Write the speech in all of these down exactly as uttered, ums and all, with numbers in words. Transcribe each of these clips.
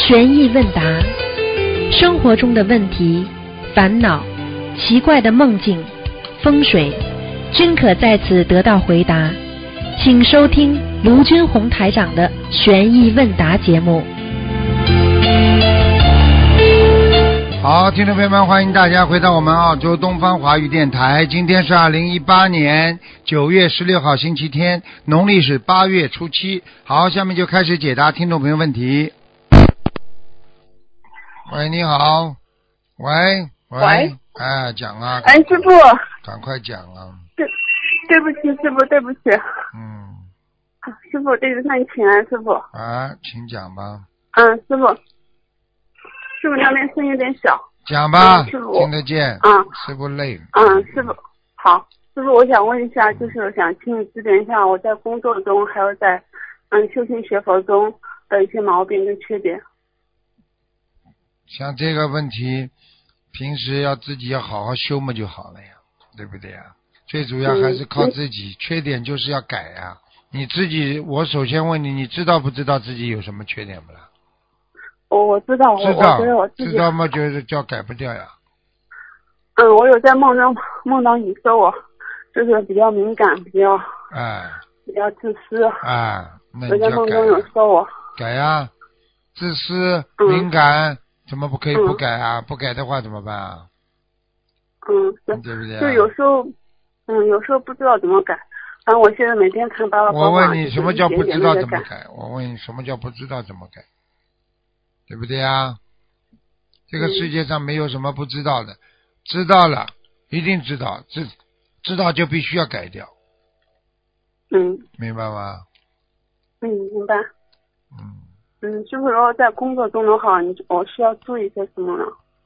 悬疑问答，生活中的问题、烦恼、奇怪的梦境、风水，均可在此得到回答。请收听卢军红台长的悬疑问答节目。 好，听众朋友们，欢迎大家回到我们澳洲东方华语电台。今天是二零一八年九月十六号星期天，农历是八月初七。好，下面就开始解答听众朋友问题。喂，你好。喂喂， 喂哎，讲啊。 哎，师傅。 赶快讲啊。 对，对不起，师傅，对不起。 嗯。 师傅，对不起，请安，师傅。 啊，请讲吧。 嗯，师傅。师傅那边声音有点小。 讲吧， 嗯、师傅听得见。 嗯。 师傅累。 嗯，师傅好，师傅，我想问一下，就是想请你指点一下我在工作中还有在嗯修行学佛中的一些毛病跟缺点。 像这个问题，平时要自己要好好修嘛就好了呀，对不对呀？最主要还是靠自己，嗯、缺点就是要改呀。你自己，我首先问你，你知道不知道自己有什么缺点不啦？ 我我知道， 知道， 我觉得我自己知道嘛，就是叫改不掉呀。 嗯，我有在梦中梦到你说我就是比较敏感，比较哎， 比较自私。 哎，那你我在就改梦中有说我改呀，自私、 嗯、 敏感，怎么不可以不改啊？嗯、不改的话怎么办啊？ 嗯，是， 对不对、啊？ 就有时候，嗯，有时候不知道怎么改。反正我现在每天看八八八。 我问你，什么叫不知道怎么改？ 改？我问你，什么叫不知道怎么改？对不对啊？这个世界上没有什么不知道的，嗯、知道了一定知道，知知道就必须要改掉。 嗯， 明白吗？ 嗯，明白。 嗯嗯，师傅，如果在工作中的话，你我需要注意些什么呢？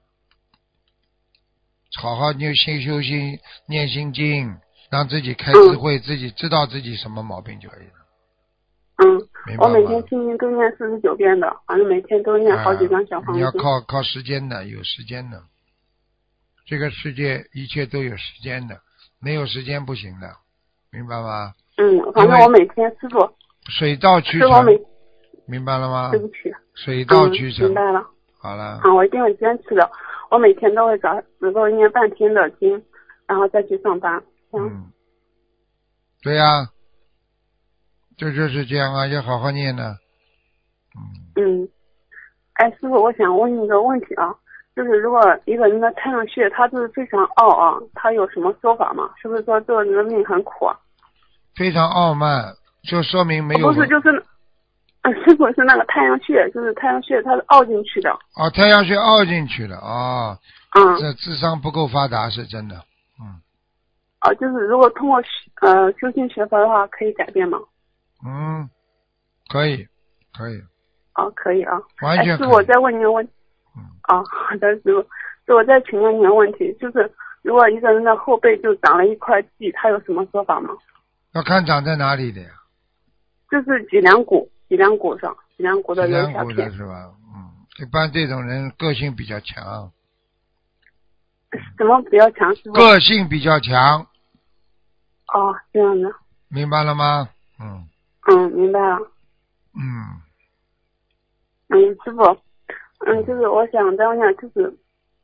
好好念心修心，念心经，让自己开智慧， 嗯、 自己知道自己什么毛病就可以了。 嗯，我每天心经都念四十九遍的，反正每天都念好几张小房子。 啊、你要靠靠时间的，有时间的。这个世界一切都有时间的，没有时间不行的，明白吗？ 嗯，反正我每天师傅水到渠成，明白了吗？ 对不起， 水到渠成、 嗯，明白了。 好了。 啊，我一定会坚持的。我每天都会早只够念半天的经，然后再去上班。嗯， 嗯对呀、啊。这就是这样啊，要好好念呢。 嗯。嗯，哎，师傅，我想问你一个问题啊，就是如果一个人的太阳穴他就是非常傲啊，他有什么说法吗？是不是说这个人的命很苦啊？ 非常傲慢，就说明没有。 不是，就是，嗯，师傅是那个太阳穴，就是太阳穴它是凹进去的。 哦，太阳穴凹进去了啊。 嗯。 这智商不够发达是真的。嗯。 哦，就是如果通过呃修行学佛的话，可以改变吗？ 嗯，可以，可以。 哦，可以啊。 完全可以。 哎，师傅，我再问你个问题。 嗯。 哦，好的，师傅。师傅，再请问你个问题，就是如果一个人的后背就长了一块痣，他有什么说法吗？ 要看长在哪里的呀。 就是脊梁骨，脊梁骨上，脊梁骨的脊有一小片。 梁骨的是吧？嗯，一般这种人个性比较强。 什么比较强？师傅。 个性比较强。 哦，这样的。 明白了吗？嗯。 嗯，明白了。 嗯。 嗯，师傅，嗯，就是我想再问一下，就是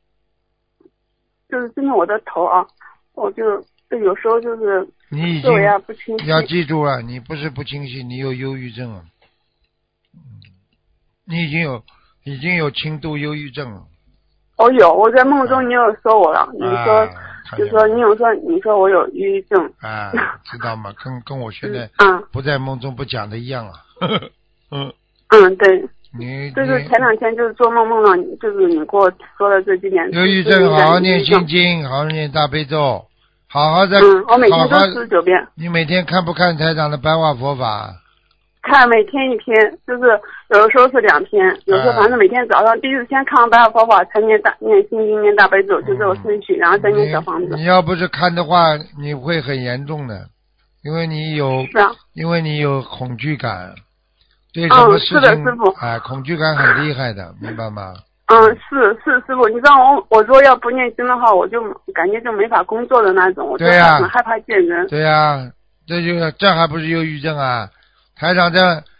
就是针对我的头啊，我就就有时候就是你已思维啊不清晰。 要记住了，你不是不清晰，你有忧郁症了。嗯，你已经有已经有轻度忧郁症了。 哦，有，我在梦中你有说我了， 啊、 你说、啊、就说你有说你说我有抑郁症。 啊，知道吗？跟跟我现在嗯不在梦中不讲的一样啊。 嗯嗯，对。 你就是前两天就是做梦梦到你，就是你给我说的这几点。 忧郁症，好好念心经，好好念大悲咒，好好的。 嗯，我每天都四十九遍。 你每天看不看台长的白话佛法？ 看，每天一篇，就是有的时候是两篇，有时候反正每天早上第一次先看完白话佛法，才念大念心经念大悲咒，就这个顺序，然后再念小房子。 你要不是看的话，你会很严重的，因为你有， 是啊， 因为你有恐惧感。对什么事情， 嗯，是的，师傅， 哎，恐惧感很厉害的，明白吗？ 嗯，是是师傅，你知道我我说要不念经的话，我就感觉就没法工作的那种，我就很害怕见人。 对呀、啊，这就这还不是忧郁症啊？台长这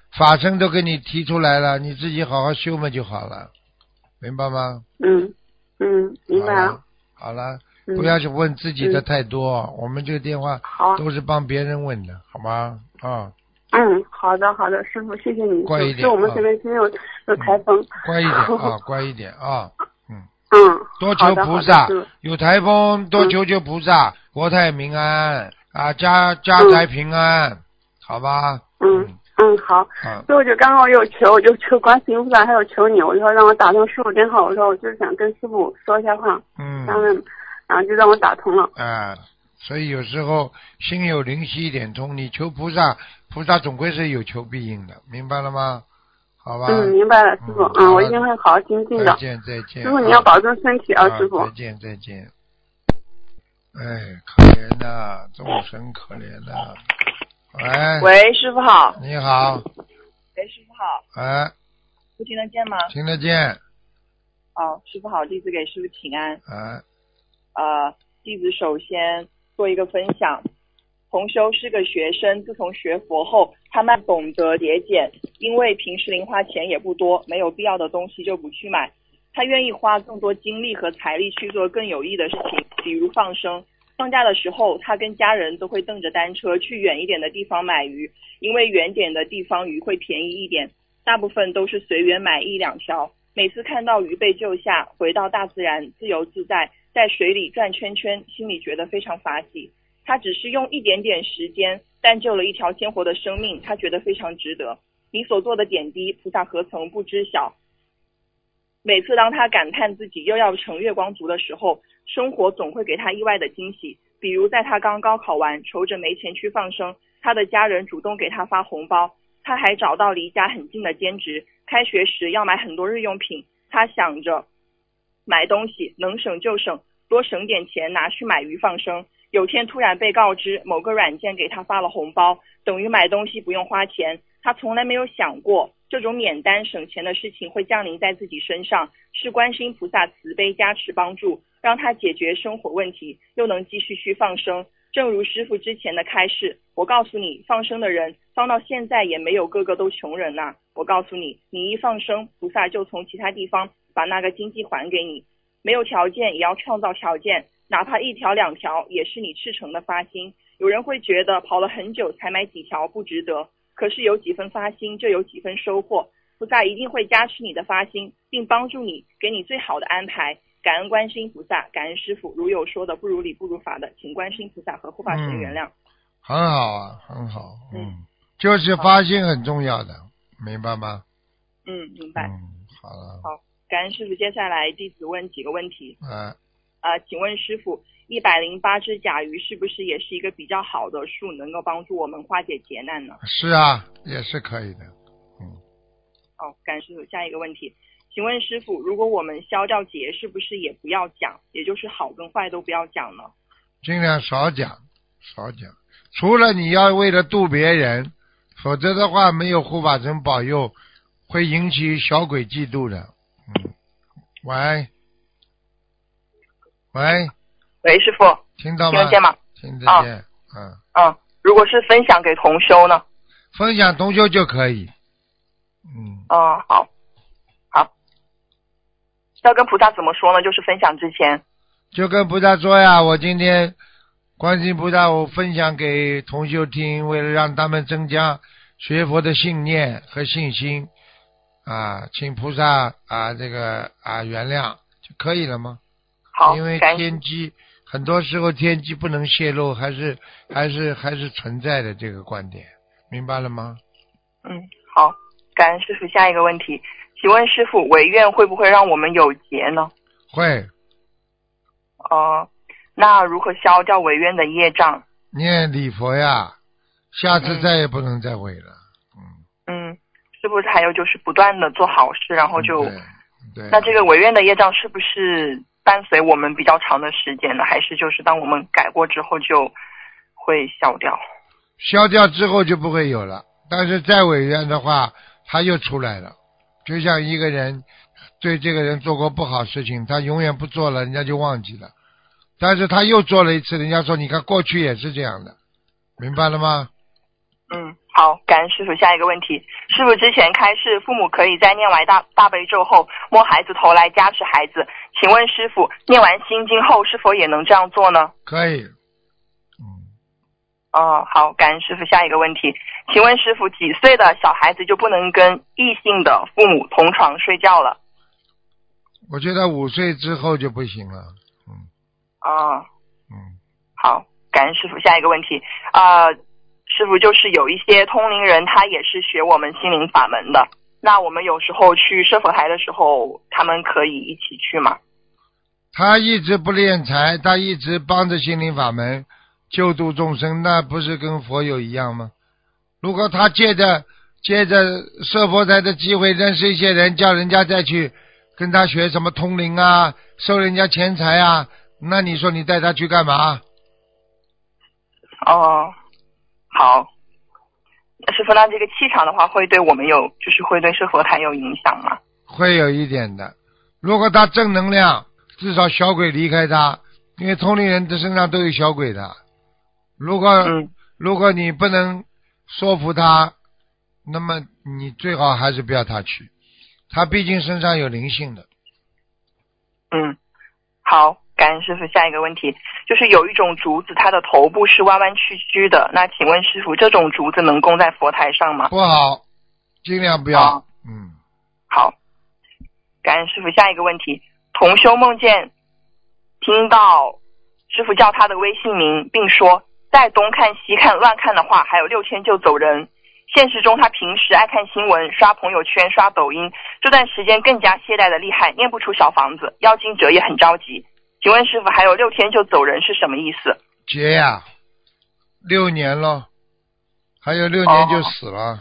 法身都给你提出来了，你自己好好修嘛就好了，明白吗？ 嗯嗯，明白了。 好了， 嗯、 不要去问自己的太多，嗯、我们这个电话都是帮别人问的，好吗？啊。 嗯，好的好的，师傅，谢谢你。 乖一点， 就我们这边今天有、啊、有台风。 乖一点啊，乖一点啊，嗯。 嗯。 多求菩萨，有台风多求求菩萨，国泰民安啊，家家财平安，嗯、好吧？ 嗯嗯，好。 嗯。 所以我就刚好有求，我就求观世音菩萨，还有求你，我说让我打通师傅电话，我说我就是想跟师傅说一下话。 嗯。 然后然后就让我打通了。 啊，所以有时候心有灵犀一点通，你求菩萨，菩萨总归是有求必应的，明白了吗？好吧。 嗯，明白了，师傅。嗯，嗯我一定会好好精进的。 再见，再见。 师傅，你要保重身体啊， 啊师傅。 再见，再见。哎，可怜呐，众生可怜呐。喂。 喂，师傅好。 你好。 喂，师傅好。 哎。 不听得见吗？ 听得见。 哦，师傅好，弟子给师傅请安。 哎。 呃，弟子首先做一个分享。同修是个学生，自从学佛后，他慢懂得节俭，因为平时零花钱也不多，没有必要的东西就不去买。他愿意花更多精力和财力去做更有益的事情，比如放生。放假的时候，他跟家人都会蹬着单车去远一点的地方买鱼，因为远点的地方鱼会便宜一点，大部分都是随缘买一两条。每次看到鱼被救下，回到大自然自由自在，在水里转圈圈，心里觉得非常法喜。他只是用一点点时间，但救了一条鲜活的生命，他觉得非常值得。你所做的点滴，菩萨何曾不知晓？每次当他感叹自己又要成月光族的时候，生活总会给他意外的惊喜。比如在他刚高考完，愁着没钱去放生，他的家人主动给他发红包。他还找到离家很近的兼职，开学时要买很多日用品，他想着买东西能省就省，多省点钱拿去买鱼放生。有天突然被告知某个软件给他发了红包，等于买东西不用花钱。他从来没有想过这种免单省钱的事情会降临在自己身上，是观世音菩萨慈悲加持帮助，让他解决生活问题，又能继续去放生。正如师父之前的开示，我告诉你，放生的人放到现在也没有个个都穷人呐、啊。我告诉你，你一放生，菩萨就从其他地方把那个经济还给你。没有条件也要创造条件，哪怕一条两条也是你赤诚的发心。有人会觉得跑了很久才买几条不值得，可是有几分发心就有几分收获，菩萨一定会加持你的发心，并帮助你，给你最好的安排。感恩观世音菩萨，感恩师父，如有说的不如理不如法的，请观世音菩萨和护法神原谅。 嗯、很好啊，很好，嗯，就是发心很重要的，明白吗？ 嗯，明白。 嗯，好了。 好，感恩师父。接下来弟子问几个问题。 啊。 呃，请问师父，一百零八只甲鱼是不是也是一个比较好的数，能够帮助我们化解劫难呢？ 是啊，也是可以的。嗯。 好，感恩师父。下一个问题，请问师父，如果我们消掉劫，是不是也不要讲，也就是好跟坏都不要讲呢？ 尽量少讲，少讲。除了你要为了度别人，否则的话没有护法神保佑，会引起小鬼嫉妒的。嗯。喂。喂。 喂，师傅。 听到吗？ 听得见吗？ 听得见。 嗯。嗯，如果是分享给同修呢？ 分享同修就可以。嗯。 哦，好。好。要跟菩萨怎么说呢？就是分享之前。 就跟菩萨说呀，我今天观世音菩萨我分享给同修听，为了让他们增加学佛的信念和信心啊，请菩萨啊这个啊原谅就可以了吗？ 好， 因为天机很多时候天机不能泄露，还是还是还是存在的这个观点，明白了吗？ 嗯，好，感恩师父。下一个问题，请问师父，违愿会不会让我们有劫呢？ 会。 哦、呃，那如何消掉违愿的业障？ 念礼佛呀，下次再也不能再违了。 嗯，嗯，是不是还有就是不断的做好事，然后就， 对对， 那这个违愿的业障是不是伴随我们比较长的时间呢？还是就是当我们改过之后就会消掉？ 消掉之后就不会有了，但是再违愿的话，他又出来了。就像一个人对这个人做过不好事情，他永远不做了，人家就忘记了。但是他又做了一次，人家说你看过去也是这样的，明白了吗？ 嗯， 好，感恩师傅。下一个问题，师傅之前开示父母可以在念完大大悲咒后摸孩子头来加持孩子，请问师傅念完心经后是否也能这样做呢？ 可以。嗯。 哦，好，感恩师傅。下一个问题，请问师傅几岁的小孩子就不能跟异性的父母同床睡觉了？ 我觉得五岁之后就不行了。嗯。 哦。 嗯。 好，感恩师傅。下一个问题，呃。师傅就是有一些通灵人，他也是学我们心灵法门的。那我们有时候去设佛台的时候，他们可以一起去吗？ 他一直不敛财，他一直帮着心灵法门救度众生，那不是跟佛友一样吗？如果他借着借着设佛台的机会认识一些人，叫人家再去跟他学什么通灵啊，收人家钱财啊，那你说你带他去干嘛？ 哦。好，师傅，那这个气场的话，会对我们有，就是会对设佛台有影响吗？ 会有一点的。如果他正能量，至少小鬼离开他，因为通灵人的身上都有小鬼的。如果、嗯、如果你不能说服他，那么你最好还是不要他去，他毕竟身上有灵性的。 嗯，好。感恩师傅。下一个问题就是有一种竹子，它的头部是弯弯曲曲的，那请问师傅这种竹子能供在佛台上吗？ 不好，尽量不要。哦、嗯， 好，感恩师傅。下一个问题，同修梦见听到师傅叫他的微信名，并说再东看西看乱看的话还有六天就走人。现实中他平时爱看新闻，刷朋友圈，刷抖音，这段时间更加懈怠的厉害，念不出小房子，妖精者也很着急。请问师傅还有六天就走人是什么意思？ 劫呀、啊，六年了，还有六年就死了。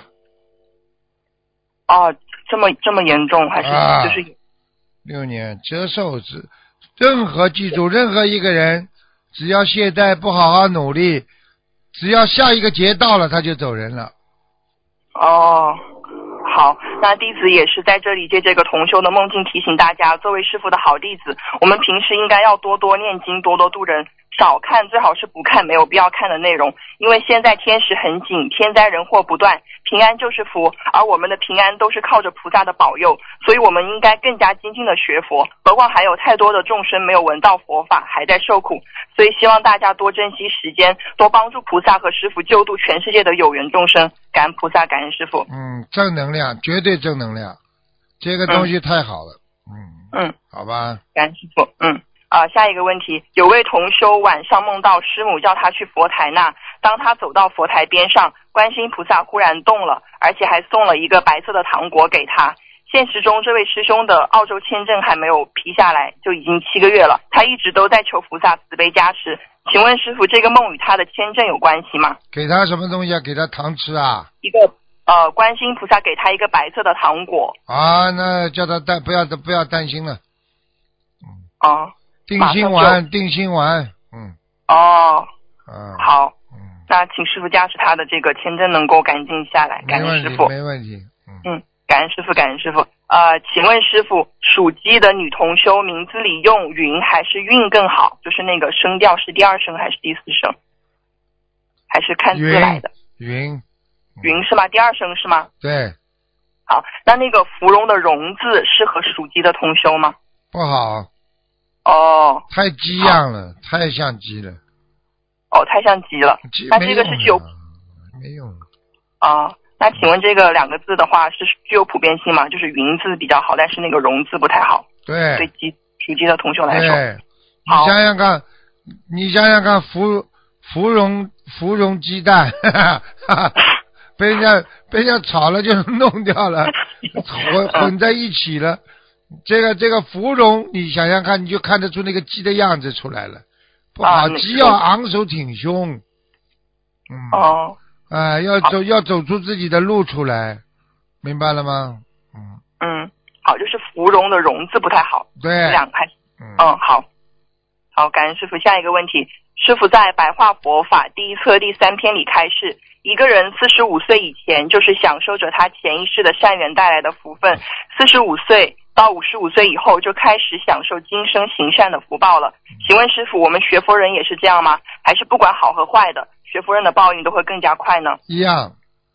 哦，哦这么这么严重还是、 啊、 就是六年折寿之，任何记住任何一个人，只要懈怠不好好努力，只要下一个劫到了他就走人了。 哦。好，那弟子也是在这里借这个同修的梦境提醒大家，作为师父的好弟子，我们平时应该要多多念经，多多度人，少看最好是不看没有必要看的内容，因为现在天时很紧，天灾人祸不断，平安就是福，而我们的平安都是靠着菩萨的保佑，所以我们应该更加精进的学佛，何况还有太多的众生没有闻到佛法，还在受苦，所以希望大家多珍惜时间，多帮助菩萨和师父救度全世界的有缘众生，感恩菩萨，感恩师父。 嗯，正能量，绝对正能量，这个东西太好了。嗯嗯， 好吧， 感恩师父。嗯啊、呃，下一个问题，有位同修晚上梦到师母叫他去佛台那，当他走到佛台边上，观世音菩萨忽然动了，而且还送了一个白色的糖果给他。现实中这位师兄的澳洲签证还没有批下来，就已经七个月了，他一直都在求菩萨慈悲加持，请问师父这个梦与他的签证有关系吗？ 给他什么东西啊？给他糖吃啊？ 一个呃，观世音菩萨给他一个白色的糖果啊，那叫他担不要不要担心了。 嗯哦， 定心丸，定心丸。嗯哦嗯， 好， 嗯， 那请师父加持他的这个签证能够赶紧下来，感恩师父。 没问题， 嗯嗯，感恩师父，感恩师父。呃，请问师父，属鸡的女同修名字里用云还是韵更好？就是那个声调是第二声还是第四声？还是看字来的？ 云，云， 云是吗？第二声是吗？ 对。 好，那那个芙蓉的蓉字适合属鸡的同修吗？ 不好。 哦。 太鸡样了，太像鸡了。 哦，太像鸡了。那这个是具有没用。 啊。那请问这个两个字的话是具有普遍性吗？就是云字比较好，但是那个蓉字不太好。 对。 对鸡属鸡的同修来说。 对。你想想看，你想想看，芙芙蓉芙蓉鸡蛋，哈哈哈哈，被人家被人家炒了就弄掉了，混混在一起了。这个这个芙蓉，你想想看，你就看得出那个鸡的样子出来了。不好， 啊、 鸡要昂首挺胸。嗯。 哦。 啊、呃，要走要走出自己的路出来，明白了吗？嗯嗯，好，就是芙蓉的蓉字不太好， 对， 两开始， 嗯嗯，好，好，感恩师父。下一个问题，师父在白话佛法第一册第三篇里开示，一个人四十五岁以前就是享受着他前一世的善缘带来的福分，四十五岁到五十五岁以后就开始享受今生行善的福报了。请问师父，我们学佛人也是这样吗？还是不管好和坏的，学佛人的报应都会更加快呢？ 一样，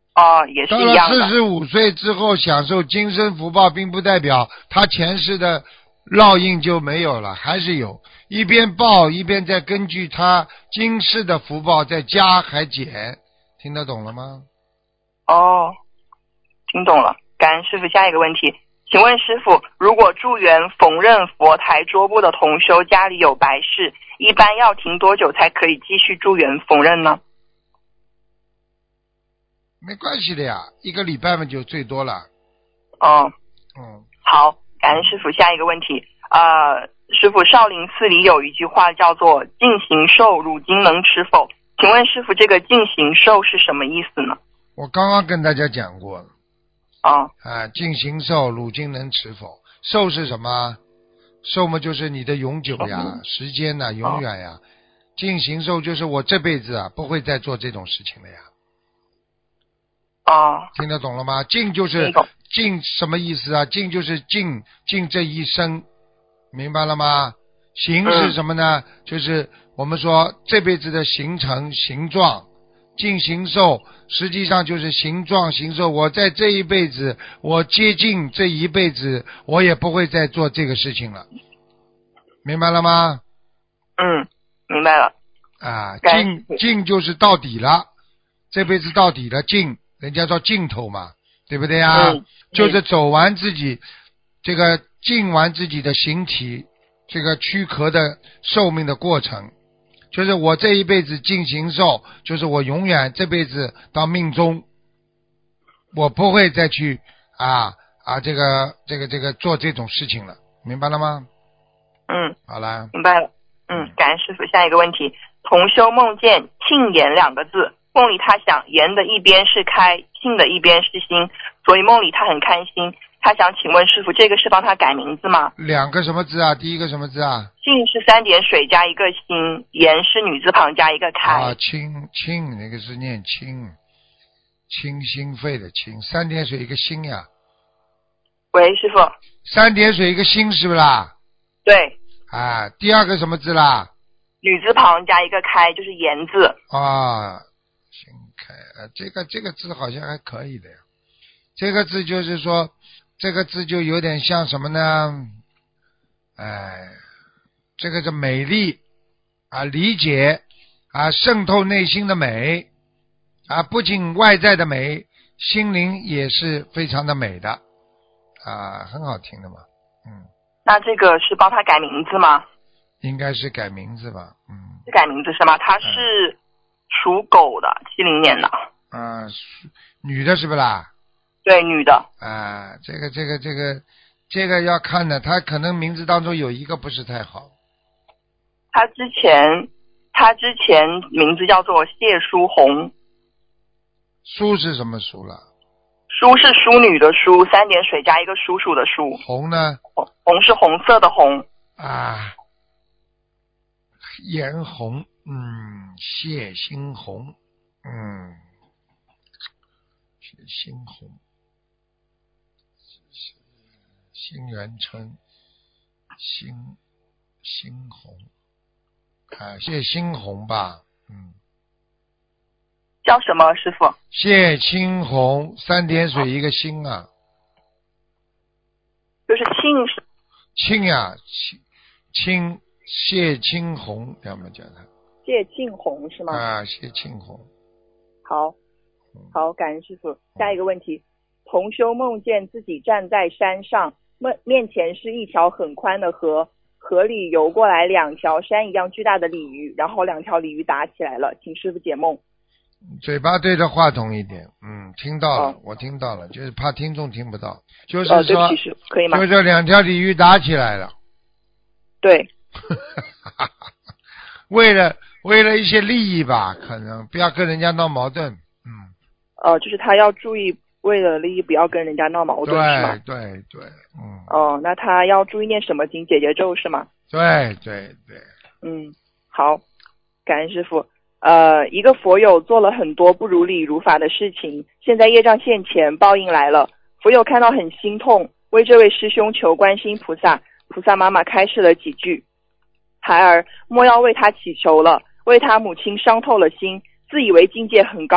哦，也是到了一样的。 四十五岁之后享受今生福报，并不代表他前世的烙印就没有了，还是有，一边报一边再根据他今世的福报再加还减，听得懂了吗？ 哦，听懂了。感恩师父。下一个问题，请问师父，如果助缘缝纫佛台桌布的同修家里有白事，一般要停多久才可以继续助缘缝纫呢？ 没关系的呀，一个礼拜嘛就最多了。 哦， 嗯， 好，感恩师父。下一个问题，呃，师父，少林寺里有一句话叫做尽形寿，汝今能吃否？请问师父，这个尽形寿是什么意思呢？ 我刚刚跟大家讲过了。 哦， 啊，尽形寿，汝今能持否？寿是什么？寿嘛就是你的永久呀，时间呐、永远呀。尽形寿就是我这辈子啊不会再做这种事情了呀。 哦， 听得懂了吗？尽就是尽什么意思啊？尽就是尽尽这一生，明白了吗？形是什么呢？嗯、就是我们说这辈子的形成形状。尽形寿实际上就是形状形寿，我在这一辈子，我接近这一辈子，我也不会再做这个事情了，明白了吗？ 嗯，明白了。 啊，尽尽就是到底了，这辈子到底了，尽人家说尽头嘛，对不对啊？ 嗯、 就是走完自己这个尽完自己的形体这个躯壳的寿命的过程。就是我这一辈子尽形寿，就是我永远这辈子到命中，我不会再去啊啊这个这个这个做这种事情了，明白了吗？ 嗯， 好了， 明白了。嗯，感恩师父。下一个问题，同修梦见庆言两个字，梦里他想言的一边是开，庆的一边是心，所以梦里他很开心。他想请问师父，这个是帮他改名字吗？ 两个什么字啊？第一个什么字啊？ 庆是三点水加一个心，言是女字旁加一个开。 啊，清清那个是念清，清心肺的清，三点水一个心呀。 喂，师父。 三点水一个心是不是啦？ 对。 啊，第二个什么字啦？ 女字旁加一个开，就是言字。 啊，心开，呃，这个这个字好像还可以的呀。这个字就是说。这个字就有点像什么呢？哎，这个是美丽啊，理解啊，渗透内心的美啊，不仅外在的美，心灵也是非常的美的啊，很好听的嘛。嗯， 那这个是帮他改名字吗？ 应该是改名字吧。嗯， 是改名字是吗？他是属狗的，七零年的。 啊，女的是不啦？ 对，女的。 啊，这个这个这个这个要看的，他可能名字当中有一个不是太好。 他之前他之前名字叫做谢淑红。 淑是什么淑了？ 淑是淑女的淑，三点水加一个叔叔的叔。 红呢？ 红红是红色的红。 啊，颜红，嗯，谢欣红，嗯，谢欣红。新元春，新新红，啊，谢新红吧，嗯， 叫什么师傅？ 谢青红，三点水一个心啊， 就是庆是庆呀，庆庆谢青红，要么叫他谢庆红是吗？ 啊，谢庆红。 好，好，感恩师傅。下一个问题，同修梦见自己站在山上。面面前是一条很宽的河，河里游过来两条山一样巨大的鲤鱼，然后两条鲤鱼打起来了，请师父解梦。 嘴巴对着话筒一点，嗯，听到了， 哦、 我听到了，就是怕听众听不到，就是说， 呃、对不起师父，可以吗？ 就是两条鲤鱼打起来了。 对。 为了为了一些利益吧，可能不要跟人家闹矛盾，嗯。 呃，就是他要注意。为了利益不要跟人家闹矛盾是吗？ 对对对，嗯。 哦，那他要注意念什么经？解结咒是吗？ 对对对。 嗯，好，感恩师父。呃，一个佛友做了很多不如理如法的事情，现在业障现前，报应来了。佛友看到很心痛，为这位师兄求观世音菩萨，菩萨妈妈开示了几句。孩儿莫要为他祈求了，为他母亲伤透了心，自以为境界很高。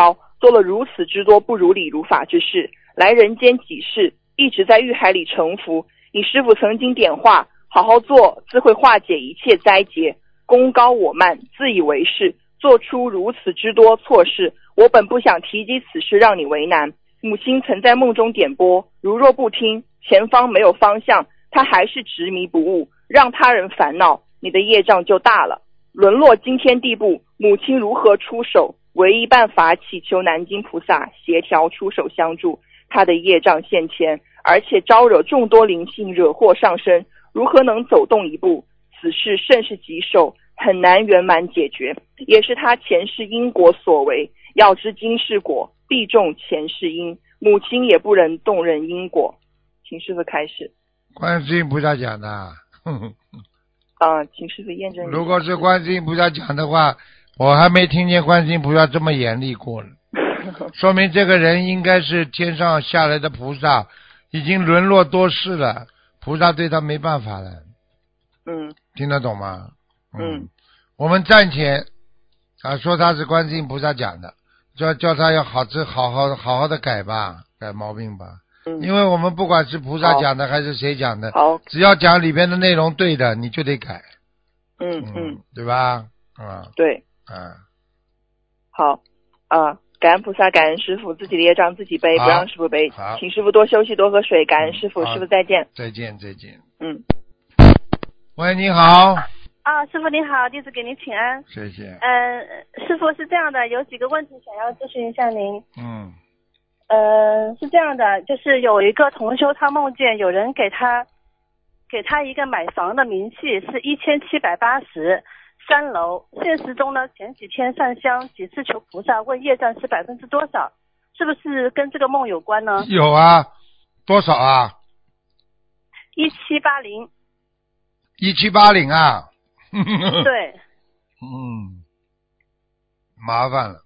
做了如此之多不如理如法之事，来人间几世，一直在欲海里沉浮。你师父曾经点化，好好做自会化解一切灾劫，功高我慢，自以为是，做出如此之多错事。我本不想提及此事让你为难，母亲曾在梦中点拨，如若不听，前方没有方向，他还是执迷不悟，让他人烦恼，你的业障就大了，沦落惊天地步。母亲如何出手？唯一办法祈求南京菩萨协调出手相助，他的业障现前，而且招惹众多灵性，惹祸上身，如何能走动一步？此事甚是棘手，很难圆满解决，也是他前世因果所为。要知今世果，必种前世因，母亲也不能动人因果。请师父开始。 观世音菩萨讲的。呵呵啊，请师父验证一下。 如果是观世音菩萨讲的话，我还没听见观世音菩萨这么严厉过呢。说明这个人应该是天上下来的菩萨，已经沦落多世了，菩萨对他没办法了。 嗯， 听得懂吗？ 嗯， 嗯我们暂且啊说他是观世音菩萨讲的，叫叫他要好好好好好好的改吧，改毛病吧。 嗯， 因为我们不管是菩萨讲的还是谁讲的， 好， 只要讲里边的内容对的，你就得改。 嗯嗯， 对吧？啊， 对， 嗯， 好啊。感恩菩萨，感恩师父，自己的业障自己背，不让师父背。 好， 请师父多休息，多喝水。感恩师父，师父再见。 再见，再见。 嗯。 喂，你好。 啊，师父您好，弟子给您请安。 谢谢。 嗯、呃，师父是这样的，有几个问题想要咨询一下您。 嗯。 呃，是这样的，就是有一个同修，他梦见有人给他给他一个买房的明细，是一千七百八十。三楼，现实中呢，前几天上香几次求菩萨，问业障是百分之多少，是不是跟这个梦有关呢？ 有啊，多少啊？ 一七八零。 一七八零啊？ 对。 嗯，麻烦了。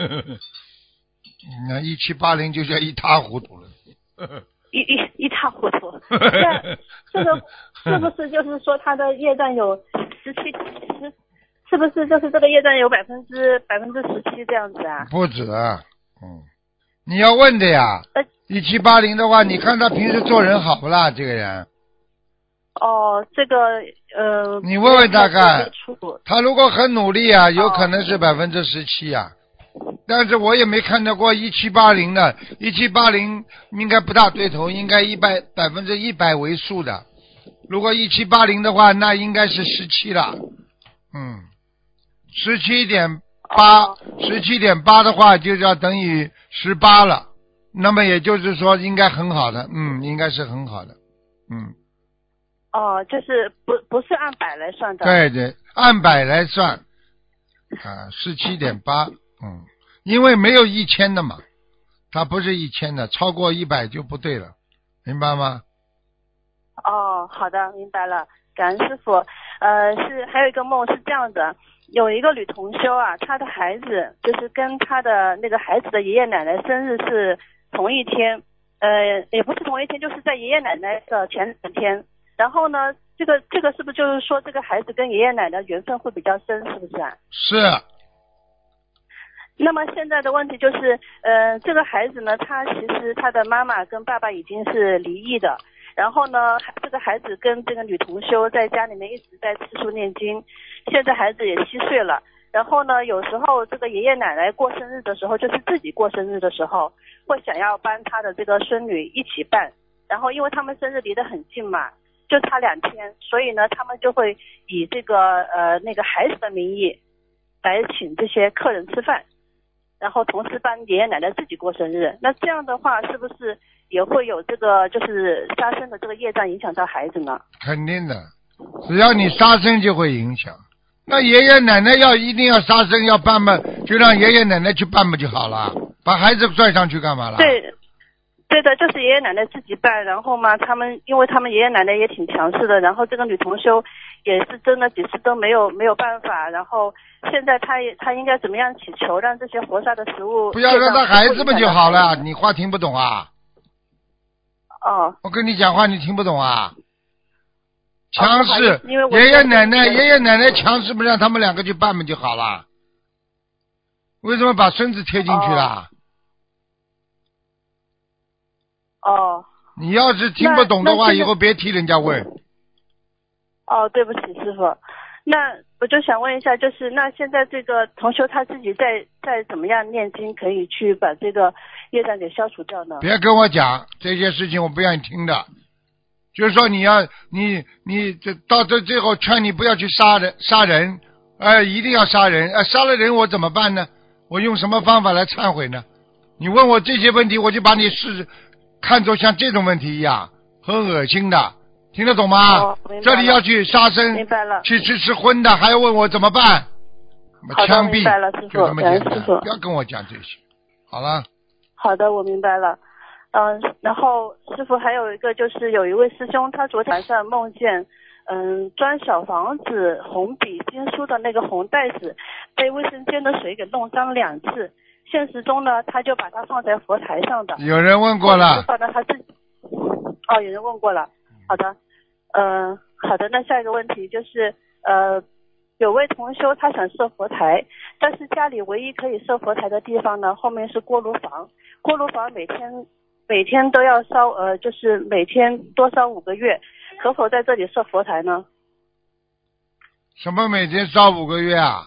那一七八零就叫一塌糊涂了。 一一一塌糊涂。那这个是不是就是说他的业障有十七十？是不是就是这个业障有百分之百分之十七这样子啊？ 不止，嗯，你要问的呀。一七八零的话，你看他平时做人好不啦？这个人。 哦，这个呃。 你问问他看，他如果很努力啊，有可能是百分之十七啊。但是我也没看到过一七八零的，一七八零应该不大对头，应该一百百分之一百为数的。如果一七八零的话，那应该是十七了。嗯。十七点八，十七点八的话就要等于十八了，那么也就是说应该很好的，嗯，应该是很好的，嗯。 哦，就是不不是按百来算的。 对对，按百来算，啊，十七点八，嗯，因为没有一千的嘛，它不是一千的，超过一百就不对了，明白吗？ 哦，好的，明白了，感恩师傅。呃，是还有一个梦是这样的。有一个女同修啊，她的孩子就是跟她的那个孩子的爷爷奶奶生日是同一天，呃，也不是同一天，就是在爷爷奶奶的前两天。然后呢，这个这个是不是就是说这个孩子跟爷爷奶奶缘分会比较深，是不是啊？ 是。 那么现在的问题就是，呃，这个孩子呢，他其实他的妈妈跟爸爸已经是离异的。然后呢，这个孩子跟这个女同修在家里面一直在吃书念经，现在孩子也七岁了。然后呢，有时候这个爷爷奶奶过生日的时候，就是自己过生日的时候，会想要帮他的这个孙女一起办。然后因为他们生日离得很近嘛，就差两天，所以呢，他们就会以这个呃那个孩子的名义来请这些客人吃饭，然后同时帮爷爷奶奶自己过生日。那这样的话，是不是也会有这个就是杀生的这个业障影响到孩子呢？ 肯定的，只要你杀生就会影响。那爷爷奶奶要一定要杀生要办嘛，就让爷爷奶奶去办嘛就好了，把孩子拽上去干嘛了？ 对，对的，就是爷爷奶奶自己办。然后嘛，他们因为他们爷爷奶奶也挺强势的，然后这个女同修也是真的几次都没有没有办法。然后现在他也他应该怎么样祈求让这些活杀的食物？ 不要让他孩子们就好了。你话听不懂啊？ 哦， 我跟你讲话你听不懂啊？强势， 哦、因为爷爷奶奶爷爷奶奶强势，不让他们两个去办不就好了？为什么把孙子贴进去了？ 哦。 你要是听不懂的话，以后别提人家问。 哦，对不起，师傅。那我就想问一下，就是那现在这个同修他自己在在怎么样念经，可以去把这个业障给消除掉呢？ 别跟我讲这些事情，我不愿意听的。就是说你要你你这到这最后劝你不要去杀人杀人，呃，一定要杀人，呃，杀了人我怎么办呢？我用什么方法来忏悔呢？你问我这些问题，我就把你是看作像这种问题一样，很恶心的，听得懂吗？ 哦， 这里要去杀生， 明白了， 去吃吃荤的，还要问我怎么办？ 好的， 枪毙， 明白了，师傅， 就这么简单， 师傅， 不要跟我讲这些。好了。 好的，我明白了。嗯，然后师傅还有一个就是有一位师兄，他昨天晚上梦见，嗯，装小房子红笔经书的那个红袋子被卫生间的水给弄脏两次，现实中呢，他就把它放在佛台上的。 有人问过了。 放在他自己。哦，有人问过了。好的，嗯、呃，好的，那下一个问题就是呃。有位同修他想设佛台，但是家里唯一可以设佛台的地方呢，后面是锅炉房。锅炉房每天每天都要烧，呃，就是每天多烧五个月，可否在这里设佛台呢？ 什么每天烧五个月啊？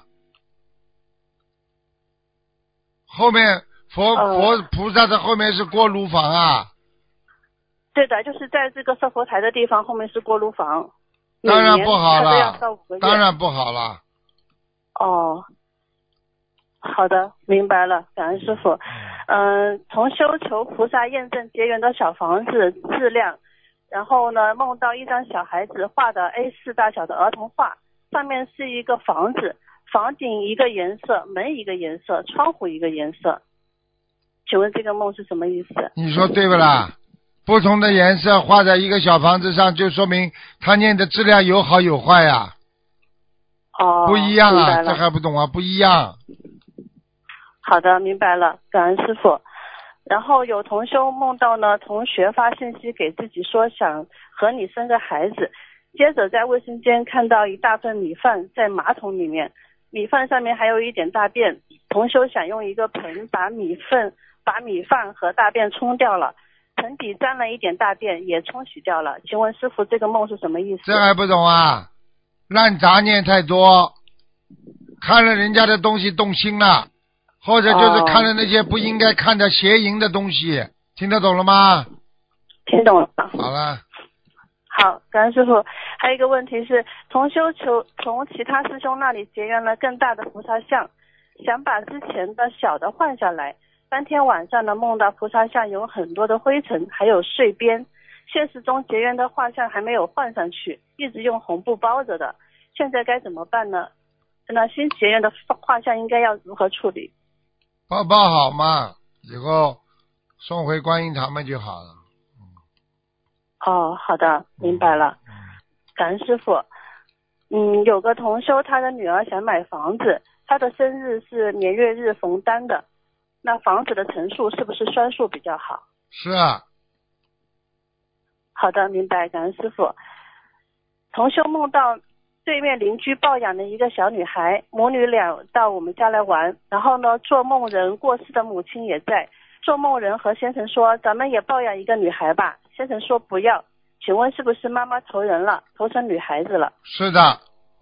后面佛、呃、佛菩萨的后面是锅炉房啊？ 对的，就是在这个设佛台的地方后面是锅炉房。 当然不好了，当然不好了。 哦，好的，明白了，感恩师傅。嗯、呃，同修求菩萨验证结缘的小房子质量，然后呢，梦到一张小孩子画的 A 四 大小的儿童画，上面是一个房子，房顶一个颜色，门一个颜色，窗户一个颜色。请问这个梦是什么意思？ 你说对不啦？不同的颜色画在一个小房子上，就说明他念的质量有好有坏呀、 啊。哦， 不一样啊，这还不懂啊？不一样。 好的，明白了，感恩师傅。然后有同修梦到呢，同学发信息给自己说想和你生个孩子，接着在卫生间看到一大份米饭在马桶里面，米饭上面还有一点大便，同修想用一个盆把米粪把米饭和大便冲掉了。盆底沾了一点大便，也冲洗掉了。请问师傅，这个梦是什么意思？ 这还不懂啊？烂杂念太多，看了人家的东西动心了，或者就是看了那些不应该看的邪淫的东西，哦、听得懂了吗？ 听懂了。 好了。 好，感恩师傅。还有一个问题是，同修求从其他师兄那里结缘了更大的菩萨像，想把之前的小的换下来。当天晚上呢，梦到菩萨像有很多的灰尘，还有碎边。现实中结缘的画像还没有换上去，一直用红布包着的。现在该怎么办呢？那新结缘的画像应该要如何处理？ 包包好嘛，以后送回观音堂们就好了。 哦，好的，明白了。感恩师傅。嗯，有个同修，他的女儿想买房子，他的生日是年月日逢单的。那房子的层数是不是双数比较好？ 是啊。 好的，明白，感恩师傅。同修梦到对面邻居抱养的一个小女孩，母女俩到我们家来玩，然后呢，做梦人过世的母亲也在。做梦人和先生说，咱们也抱养一个女孩吧。先生说不要。请问是不是妈妈投人了，投成女孩子了？ 是的。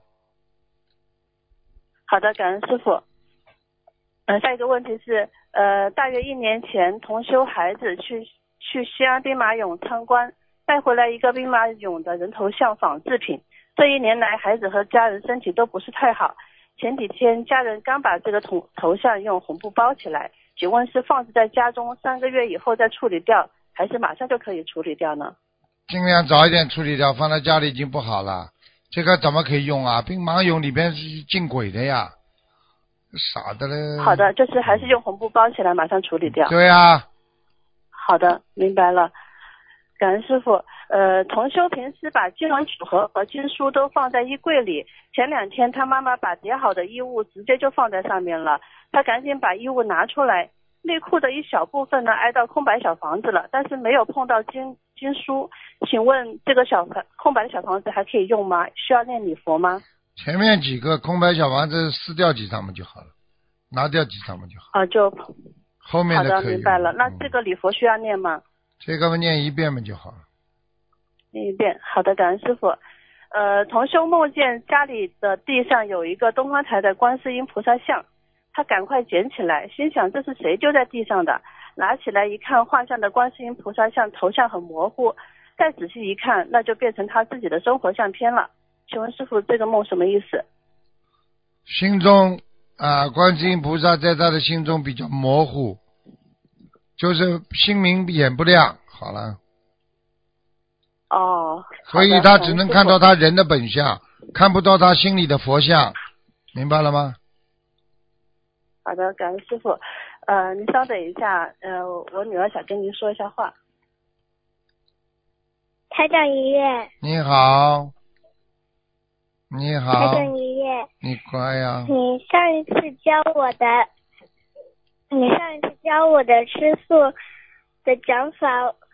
好的，感恩师傅。呃，下一个问题是，呃，大约一年前，同修孩子去去西安兵马俑参观，带回来一个兵马俑的人头像仿制品。这一年来，孩子和家人身体都不是太好。前几天，家人刚把这个头头像用红布包起来，请问是放置在家中三个月以后再处理掉，还是马上就可以处理掉呢？ 尽量早一点处理掉，放在家里已经不好了。这个怎么可以用啊？兵马俑里边是进鬼的呀。傻的嘞。 好的，就是还是用红布包起来，马上处理掉。 对啊。 好的，明白了。感恩师傅。呃，同修平时把经文组合和经书都放在衣柜里，前两天他妈妈把叠好的衣物直接就放在上面了，他赶紧把衣物拿出来，内裤的一小部分呢挨到空白小房子了，但是没有碰到经经书。请问这个小空白的小房子还可以用吗？需要念礼佛吗？ 前面几个空白小房子撕掉几张嘛就好了，拿掉几张嘛就好。 啊，就后面的可以。 好的，明白了。那这个礼佛需要念吗？ 这个嘛念一遍嘛就好了。 念一遍，好的，感恩师傅。呃，同修梦见家里的地上有一个东方台的观世音菩萨像，他赶快捡起来，心想这是谁丢在地上的？拿起来一看，画像的观世音菩萨像头像很模糊，再仔细一看，那就变成他自己的生活相片了。请问师傅，这个梦什么意思？ 心中啊，观世音菩萨在他的心中比较模糊，就是心明眼不亮。好了。 哦。 所以他只能看到他人的本相，看不到他心里的佛像，明白了吗？ 好的，感恩师傅。呃，您稍等一下，呃，我女儿想跟您说一下话。 台长爷爷。 你好。你好。 台长爷爷。 你乖呀。 你上一次教我的，你上一次教我的吃素的讲法，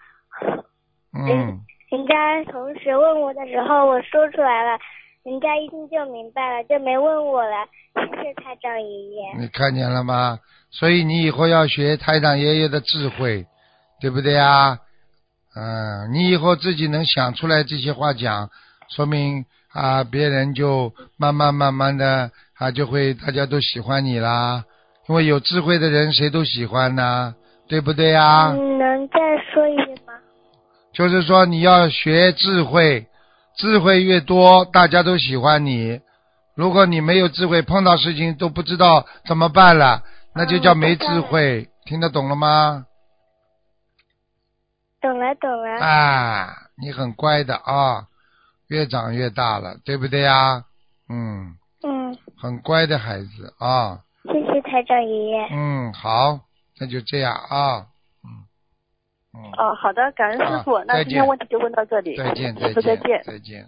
嗯。 人家同学问我的时候，我说出来了，人家一听就明白了，就没问我了。谢谢台长爷爷。 你看见了吗？所以你以后要学台长爷爷的智慧，对不对啊？嗯，你以后自己能想出来这些话讲，说明啊，别人就慢慢慢慢的啊，就会大家都喜欢你啦。因为有智慧的人谁都喜欢呐，对不对啊？ 你能再说一遍吗？ 就是说你要学智慧，智慧越多，大家都喜欢你。如果你没有智慧，碰到事情都不知道怎么办了，那就叫没智慧。嗯、听得懂了吗？ 懂了懂了。 啊，你很乖的啊，越长越大了，对不对呀？嗯。 嗯。 很乖的孩子啊。 谢谢台长爷爷。 嗯，好，那就这样啊。 嗯。哦，好的，感恩师傅。啊、那今天问题就问到这里。 再见，再见， 再见， 再见。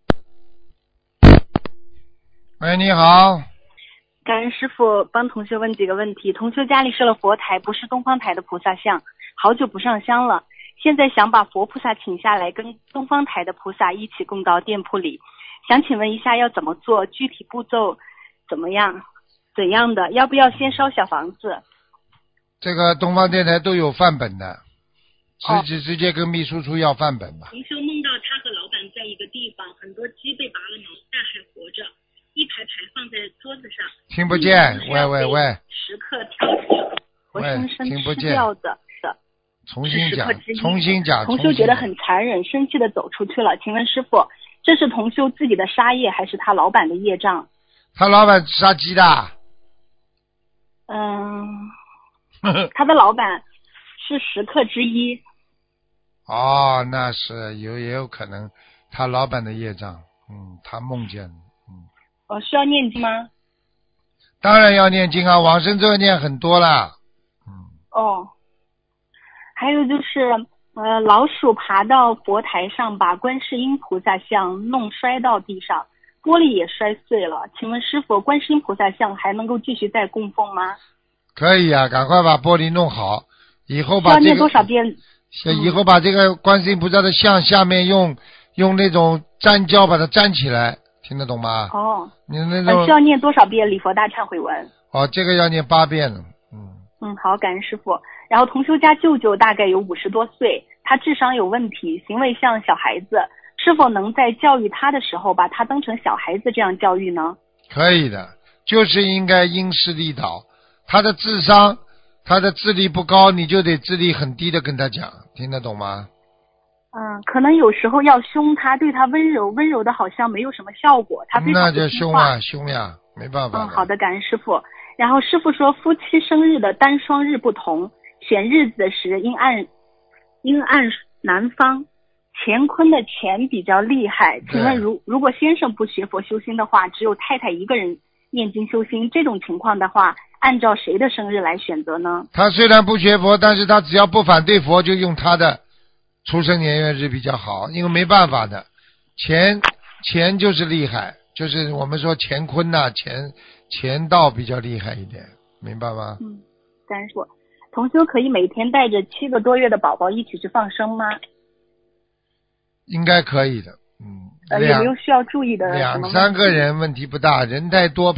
喂，你好。 感恩师傅帮同学问几个问题。同学家里设了佛台，不是东方台的菩萨像，好久不上香了，现在想把佛菩萨请下来，跟东方台的菩萨一起供到店铺里，想请问一下要怎么做，具体步骤怎么样，怎样的，要不要先烧小房子？ 这个东方电台都有范本的，直直直接跟秘书处要范本吧。 同修梦到他和老板在一个地方，很多鸡被拔了毛，但还活着，一排排放在桌子上。 听不见，喂喂喂。 时刻跳着，活生生吃掉的。 重新讲，重新讲。 同修觉得很残忍，生气的走出去了。请问师傅，这是同修自己的杀业，还是他老板的业障？ 他老板杀鸡的。 嗯，他的老板是食客之一。 哦，那是有也有可能他老板的业障。嗯，他梦见了。嗯。 哦，需要念经吗？ 当然要念经啊，往生咒念很多啦。嗯。 哦。还有就是，呃，老鼠爬到佛台上，把观世音菩萨像弄摔到地上，玻璃也摔碎了。请问师傅，观世音菩萨像还能够继续再供奉吗？ 可以啊，赶快把玻璃弄好，以后把这个。 要念多少遍？ 以后把这个观世音菩萨的像下面用用那种粘胶把它粘起来，听得懂吗？ 哦。 你那种。 需要念多少遍礼佛大忏悔文？ 哦，这个要念八遍了。嗯。 嗯，好，感恩师傅。然后同修家舅舅大概有五十多岁，他智商有问题，行为像小孩子，是否能在教育他的时候把他当成小孩子这样教育呢？ 可以的，就是应该因势利导。他的智商，他的智力不高，你就得智力很低的跟他讲，听得懂吗？ 嗯，可能有时候要凶他，对他温柔，温柔的好像没有什么效果，他非常那就凶啊，凶呀，没办法。 嗯，好的，感恩师傅。然后师傅说，夫妻生日的单双日不同，选日子时应按应按男方乾坤的乾比较厉害。请问如如果先生不学佛修心的话，只有太太一个人念经修心，这种情况的话，按照谁的生日来选择呢？ 他虽然不学佛，但是他只要不反对佛，就用他的出生年月日比较好，因为没办法的，乾乾就是厉害，就是我们说乾坤呐、啊，乾乾道比较厉害一点，明白吗？ 嗯，感恩师父。同修可以每天带着七个多月的宝宝一起去放生吗？ 应该可以的，嗯。 呃，有没有需要注意的？ 两三个人问题不大，人太多。